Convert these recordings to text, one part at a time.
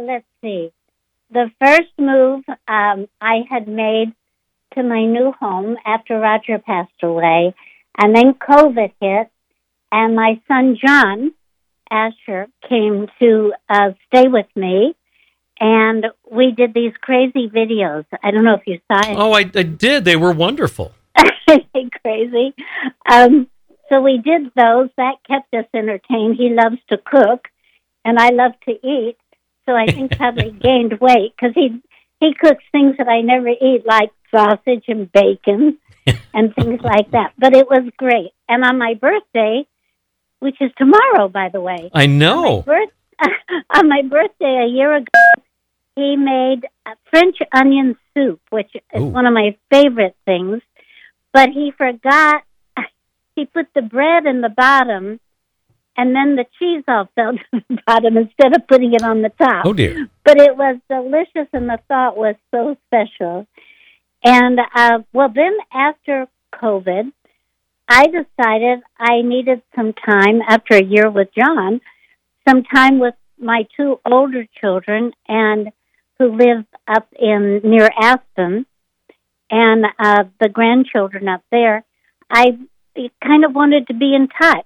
let's see. The first move I had made to my new home after Roger passed away, and then COVID hit, and my son John Asher came to stay with me, and we did these crazy videos. I don't know if you saw it. Oh, I did. They were wonderful. Crazy. So we did those. That kept us entertained. He loves to cook, and I love to eat. So I think probably gained weight because he cooks things that I never eat, like sausage and bacon and things like that. But it was great. And on my birthday, which is tomorrow, by the way. I know. On my birthday a year ago, he made French onion soup, which is one of my favorite things. But he forgot, he put the bread in the bottom, and then the cheese all fell to the bottom instead of putting it on the top. Oh, dear. But it was delicious, and the thought was so special. And, then after COVID, I decided I needed some time, after a year with John, some time with my two older children, and who live up near Aspen, and the grandchildren up there. I kind of wanted to be in touch.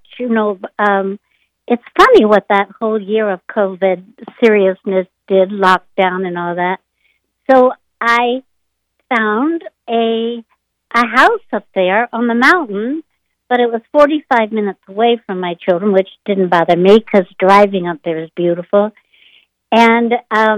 It's funny what that whole year of COVID seriousness did, lockdown and all that. So I found a house up there on the mountain, but it was 45 minutes away from my children, which didn't bother me because driving up there is beautiful. And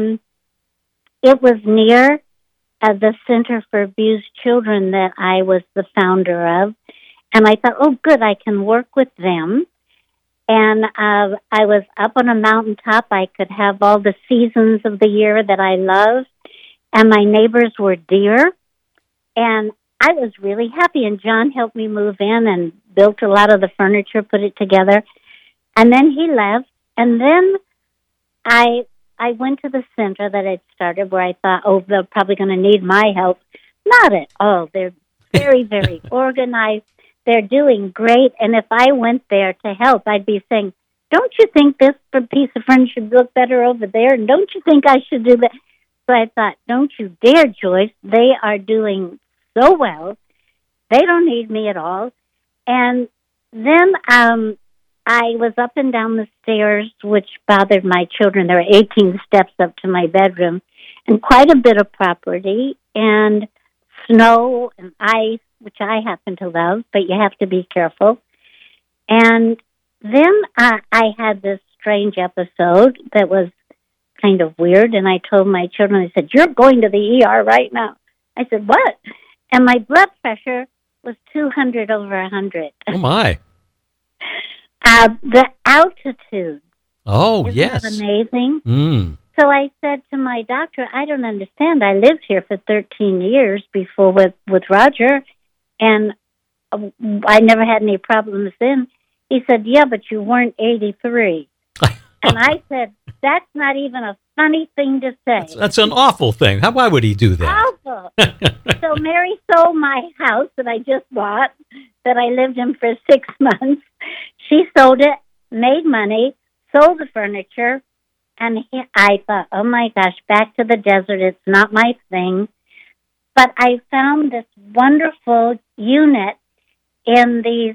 it was near the Center for Abused Children that I was the founder of. And I thought, oh, good, I can work with them. And I was up on a mountaintop. I could have all the seasons of the year that I love. And my neighbors were deer. And I was really happy. And John helped me move in and built a lot of the furniture, put it together. And then he left. And then I went to the center that I'd started where I thought, oh, they're probably going to need my help. Not at all. They're very, very organized. They're doing great. And if I went there to help, I'd be saying, don't you think this piece of furniture should look better over there? And don't you think I should do that? So I thought, don't you dare, Joyce. They are doing so well. They don't need me at all. And then I was up and down the stairs, which bothered my children. There were 18 steps up to my bedroom, and quite a bit of property, and snow and ice, which I happen to love, but you have to be careful. And then I had this strange episode that was kind of weird, and I told my children, I said, you're going to the ER right now. I said, what? And my blood pressure was 200 over 100. Oh, my. The altitude. Oh, Isn't yes. that amazing? Mm. So I said to my doctor, I don't understand. I lived here for 13 years before with Roger, and I never had any problems then. He said, yeah, but you weren't 83. And I said, that's not even a funny thing to say. That's an awful thing. Why would he do that? Awful. So Mary sold my house that I just bought, that I lived in for 6 months. She sold it, made money, sold the furniture, and I thought, oh my gosh, back to the desert. It's not my thing. But I found this wonderful unit in these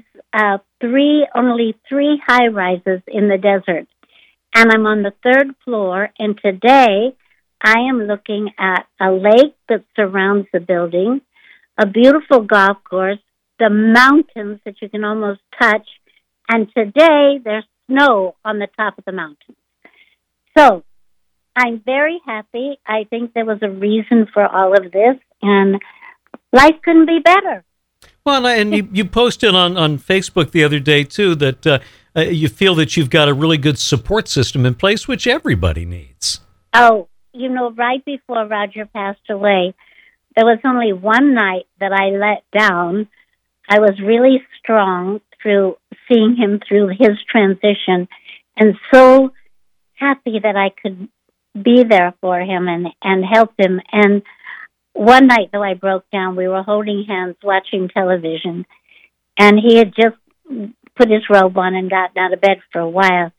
only three high-rises in the desert. And I'm on the 3rd floor, and today I am looking at a lake that surrounds the building, a beautiful golf course, the mountains that you can almost touch, and today there's snow on the top of the mountains. So I'm very happy. I think there was a reason for all of this, and life couldn't be better. Well, and you posted on Facebook the other day, too, that you feel that you've got a really good support system in place, which everybody needs. Oh, right before Roger passed away, there was only one night that I let down. I was really strong through seeing him through his transition, and so happy that I could be there for him and help him. And one night, though, I broke down. We were holding hands watching television, and he had just put his robe on and gotten out of bed for a while.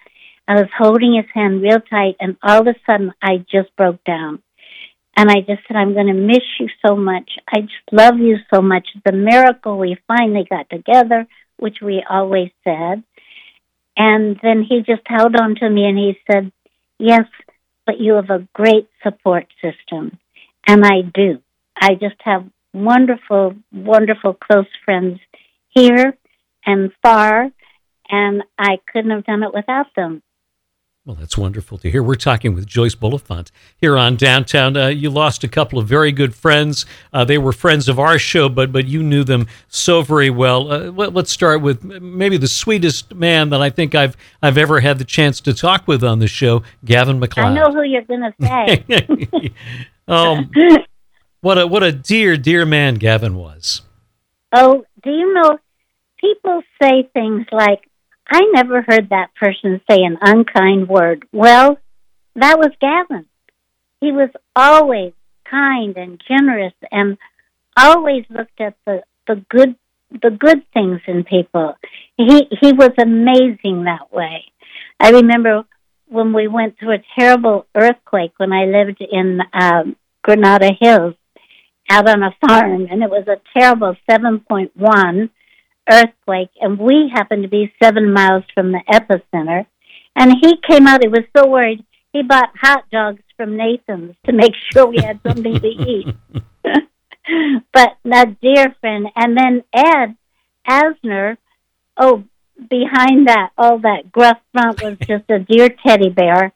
I was holding his hand real tight, and all of a sudden, I just broke down. And I just said, I'm going to miss you so much. I just love you so much. It's a miracle we finally got together, which we always said. And then he just held on to me and he said, yes, but you have a great support system. And I do. I just have wonderful, wonderful close friends here and far, and I couldn't have done it without them. Well, that's wonderful to hear. We're talking with Joyce Bulifant here on Downtown. You lost a couple of very good friends. They were friends of our show, but you knew them so very well. Let's start with maybe the sweetest man that I think I've ever had the chance to talk with on the show, Gavin MacLeod. I know who you're going to say. What a dear man Gavin was. Oh, do you know, people say things like, I never heard that person say an unkind word. Well, that was Gavin. He was always kind and generous and always looked at the good things in people. He was amazing that way. I remember when we went through a terrible earthquake when I lived in Granada Hills out on a farm, and it was a terrible 7.1 earthquake, and we happened to be 7 miles from the epicenter. And he came out, he was so worried, he bought hot dogs from Nathan's to make sure we had something to eat. But that dear friend, and then Ed Asner, behind that, all that gruff front was just a dear teddy bear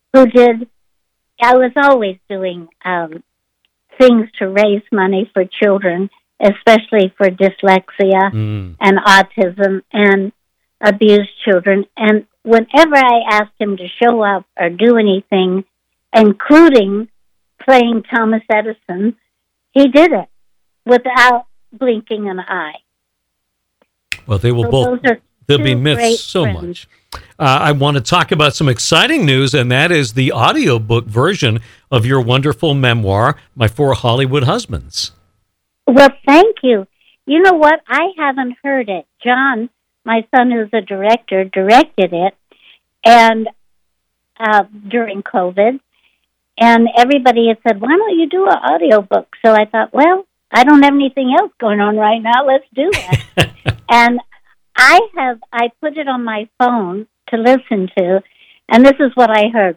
I was always doing things to raise money for children, especially for dyslexia and autism and abused children. And whenever I asked him to show up or do anything, including playing Thomas Edison, he did it without blinking an eye. Well, they will they'll be missed so much. I want to talk about some exciting news, and that is the audiobook version of your wonderful memoir, My Four Hollywood Husbands. Well, thank you. You know what? I haven't heard it. John, my son who's a director, directed it and during COVID. And everybody had said, why don't you do an audiobook? So I thought, well, I don't have anything else going on right now. Let's do it. And I put it on my phone to listen to, and this is what I heard.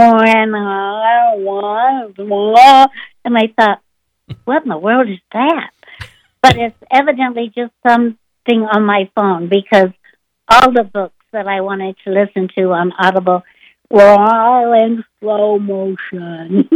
And I thought, what in the world is that? But it's evidently just something on my phone, because all the books that I wanted to listen to on Audible were all in slow motion.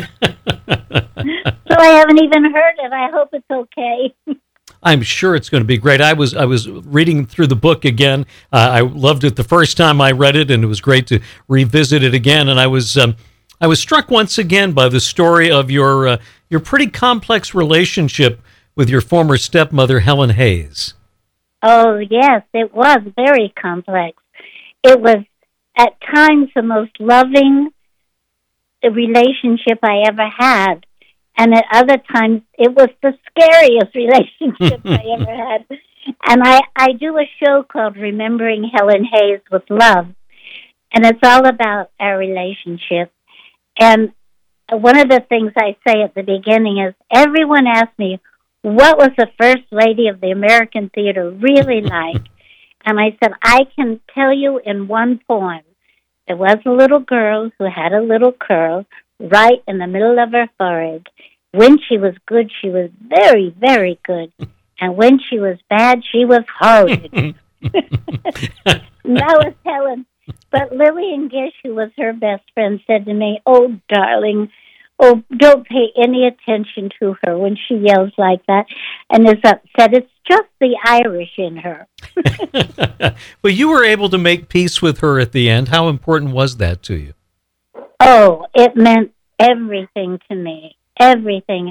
So I haven't even heard it. I hope it's okay. I'm sure it's going to be great. I was reading through the book again. I loved it the first time I read it, and it was great to revisit it again. And I was struck once again by the story of your pretty complex relationship with your former stepmother, Helen Hayes. Oh, yes, it was very complex. It was at times the most loving relationship I ever had. And at other times, it was the scariest relationship I ever had. And I do a show called Remembering Helen Hayes with Love. And it's all about our relationship. And one of the things I say at the beginning is, everyone asks me, what was the First Lady of the American Theater really like? And I said, I can tell you in one poem. There was a little girl who had a little curl right in the middle of her forehead. When she was good, she was very, very good. And when she was bad, she was horrid. That was Helen. But Lillian Gish, who was her best friend, said to me, oh, darling, oh, don't pay any attention to her when she yells like that and is upset. It's just the Irish in her. Well, you were able to make peace with her at the end. How important was that to you? Oh, it meant everything to me. Everything.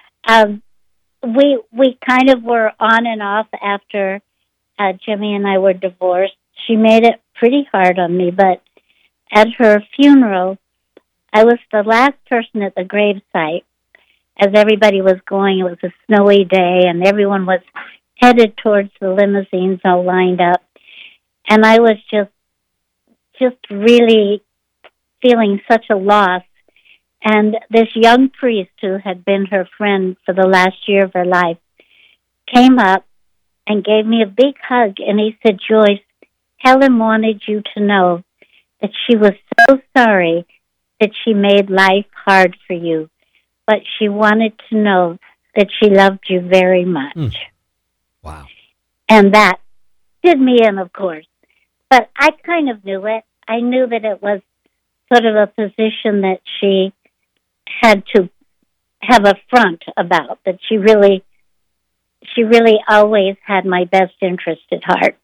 We kind of were on and off after Jimmy and I were divorced. She made it pretty hard on me, but at her funeral, I was the last person at the gravesite. As everybody was going, it was a snowy day, and everyone was headed towards the limousines all lined up. And I was just just really feeling such a loss. And this young priest who had been her friend for the last year of her life came up and gave me a big hug, and he said, Joyce, Helen wanted you to know that she was so sorry that she made life hard for you, but she wanted to know that she loved you very much. Wow. And that did me in, of course. But I kind of knew it. I knew that it was sort of a position that she had to have a front about, that she really always had my best interest at heart.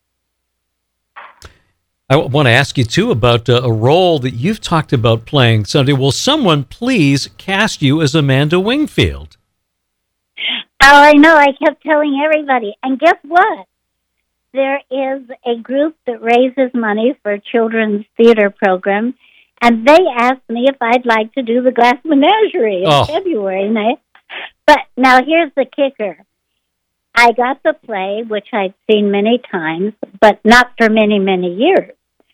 I want to ask you, too, about a role that you've talked about playing someday. Will someone please cast you as Amanda Wingfield? Oh, I know. I kept telling everybody. And guess what? There is a group that raises money for a children's theater program, and they asked me if I'd like to do the Glass Menagerie in February. But now here's the kicker. I got the play, which I've seen many times, but not for many, many years.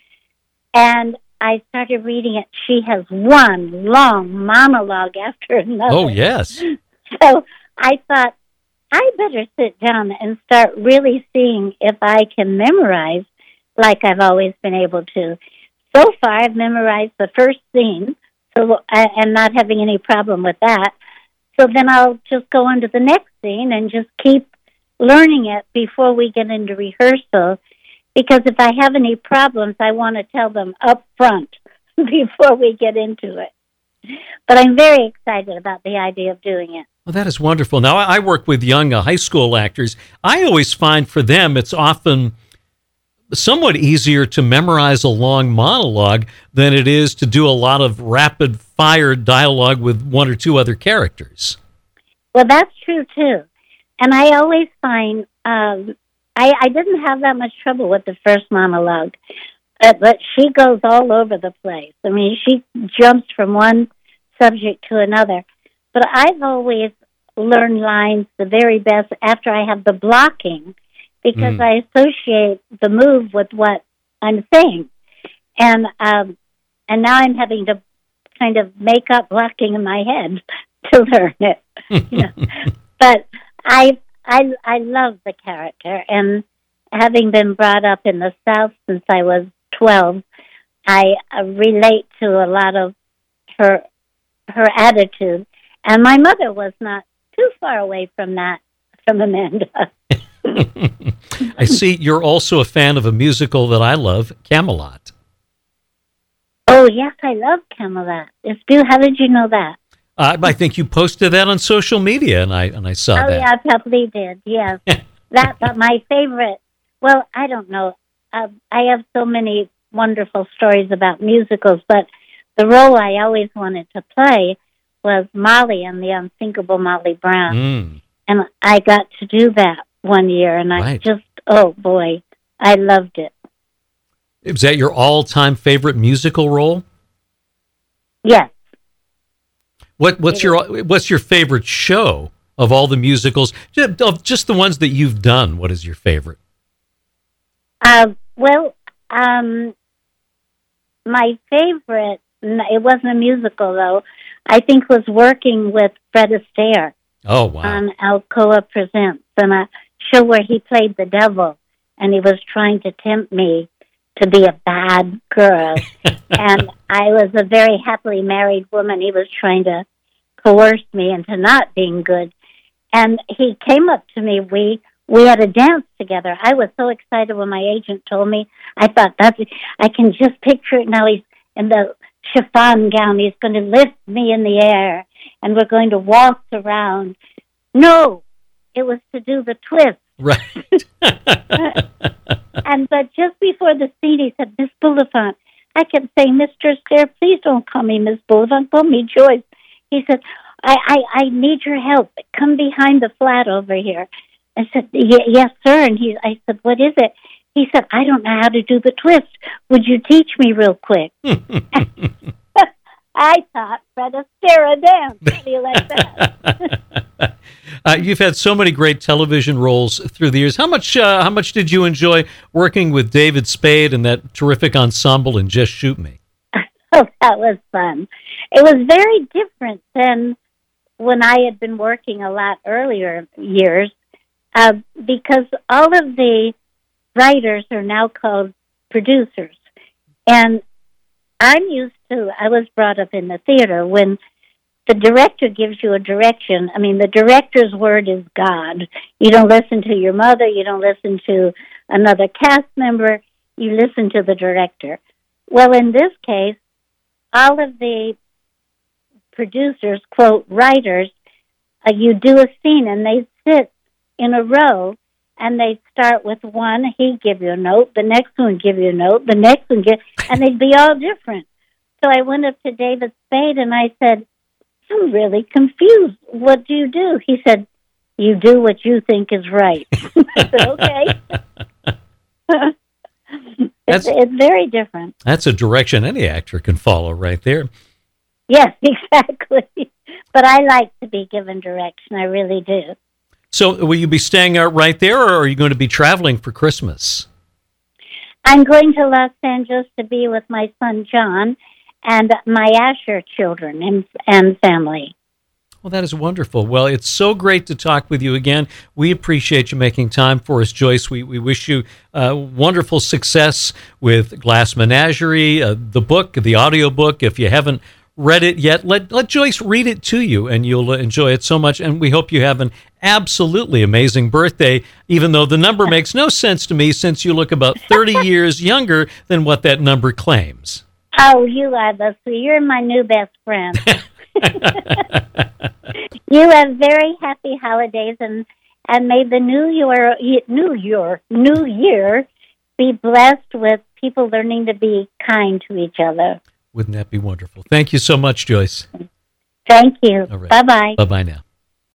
And I started reading it. She has one long monologue after another. Oh, yes. So I thought, I better sit down and start really seeing if I can memorize like I've always been able to. So far, I've memorized the first scene, so I'm not having any problem with that. So then I'll just go on to the next scene and just keep learning it before we get into rehearsal. Because if I have any problems, I want to tell them up front before we get into it. But I'm very excited about the idea of doing it. Well, that is wonderful. Now, I work with young high school actors. I always find for them it's often somewhat easier to memorize a long monologue than it is to do a lot of rapid-fire dialogue with one or two other characters. Well, that's true, too. And I always find I didn't have that much trouble with the first monologue, but she goes all over the place. I mean, she jumps from one subject to another. But I've always learned lines the very best after I have the blocking, because I associate the move with what I'm saying. And now I'm having to kind of make up blocking in my head to learn it. You know? But I love the character, and having been brought up in the South since I was 12, I relate to a lot of her attitude. And my mother was not too far away from that, from Amanda. I see you're also a fan of a musical that I love, Camelot. Oh, yes, I love Camelot. How did you know that? I think you posted that on social media, and I saw that. Oh, yeah, I probably did, yes. But my favorite, well, I don't know. I have so many wonderful stories about musicals, but the role I always wanted to play was Molly in The Unthinkable Molly Brown. And I got to do that one year, and I just, oh, boy, I loved it. Was that your all-time favorite musical role? Yes. What's your favorite show of all the musicals? Just the ones that you've done, what is your favorite? My favorite, it wasn't a musical, though, I think was working with Fred Astaire. Oh, wow. On Alcoa Presents, and a show where he played the devil, and he was trying to tempt me to be a bad girl. And I was a very happily married woman. He was trying to coerce me into not being good. And he came up to me. We had a dance together. I was so excited when my agent told me. I thought, I can just picture it now. He's in the chiffon gown. He's going to lift me in the air, and we're going to waltz around. No, it was to do the twist. Right. But just before the scene, he said, Miss Bulifant. I kept saying, Mr. Astaire, please don't call me Miss Bulifant. Call me Joyce. He said, I need your help. Come behind the flat over here. I said, yes, sir. And I said, what is it? He said, I don't know how to do the twist. Would you teach me real quick? I taught Fred Astaire a dance. How do you like that? You've had so many great television roles through the years. How much did you enjoy working with David Spade and that terrific ensemble in Just Shoot Me? Oh, that was fun. It was very different than when I had been working a lot earlier years, because all of the writers are now called producers. And I was brought up in the theater when the director gives you a direction. I mean, the director's word is God. You don't listen to your mother. You don't listen to another cast member. You listen to the director. Well, in this case, all of the producers, quote, writers, you do a scene and they sit in a row and they start with one, he'd give you a note, the next one give you a note, the next one and they'd be all different. So I went up to David Spade and I said, I'm really confused. What do you do? He said, you do what you think is right. I said, okay. It's very different. That's a direction any actor can follow right there. Yes, exactly. But I like to be given direction. I really do. So will you be staying out right there, or are you going to be traveling for Christmas? I'm going to Los Angeles to be with my son, John, and my Asher children and family. Well, that is wonderful. Well, it's so great to talk with you again. We appreciate you making time for us, Joyce. We wish you wonderful success with Glass Menagerie, the book, the audiobook. If you haven't read it yet, let Joyce read it to you, and you'll enjoy it so much. And we hope you have an absolutely amazing birthday, even though the number makes no sense to me since you look about 30 years younger than what that number claims. Oh, you are you're my new best friend. You have very happy holidays, and may the new year be blessed with people learning to be kind to each other. Wouldn't that be wonderful? Thank you so much, Joyce. Thank you. All right. Bye-bye. Bye-bye now.